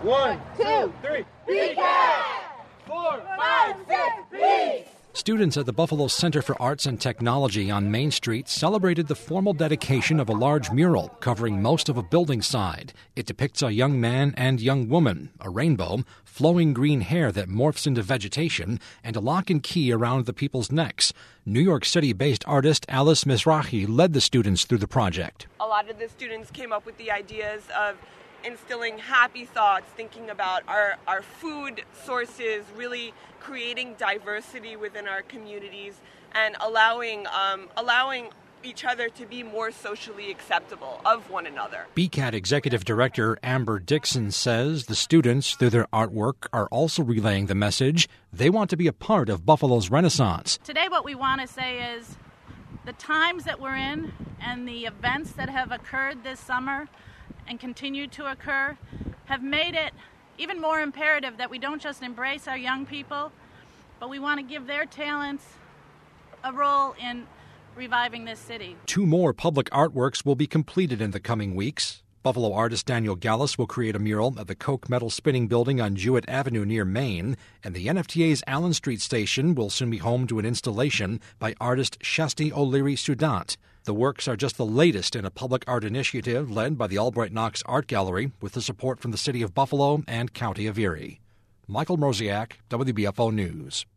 1, 2, 3. BCAT! 4, 5, 6, peace! Students at the Buffalo Center for Arts and Technology on Main Street celebrated the formal dedication of a large mural covering most of a building side. It depicts a young man and young woman, a rainbow, flowing green hair that morphs into vegetation, and a lock and key around the people's necks. New York City-based artist Alice Mizrahi led the students through the project. A lot of the students came up with the ideas of instilling happy thoughts, thinking about our food sources, really creating diversity within our communities, and allowing each other to be more socially acceptable of one another. BCAT Executive Director Amber Dixon says the students, through their artwork, are also relaying the message they want to be a part of Buffalo's Renaissance. Today what we want to say is the times that we're in and the events that have occurred this summer and continue to occur have made it even more imperative that we don't just embrace our young people, but we want to give their talents a role in reviving this city. 2 more public artworks will be completed in the coming weeks. Buffalo artist Daniel Gallus will create a mural at the Coke Metal Spinning Building on Jewett Avenue near Maine, and the NFTA's Allen Street station will soon be home to an installation by artist Shasti O'Leary Sudant. The works are just the latest in a public art initiative led by the Albright Knox Art Gallery with the support from the City of Buffalo and County of Erie. Michael Mroziak, WBFO News.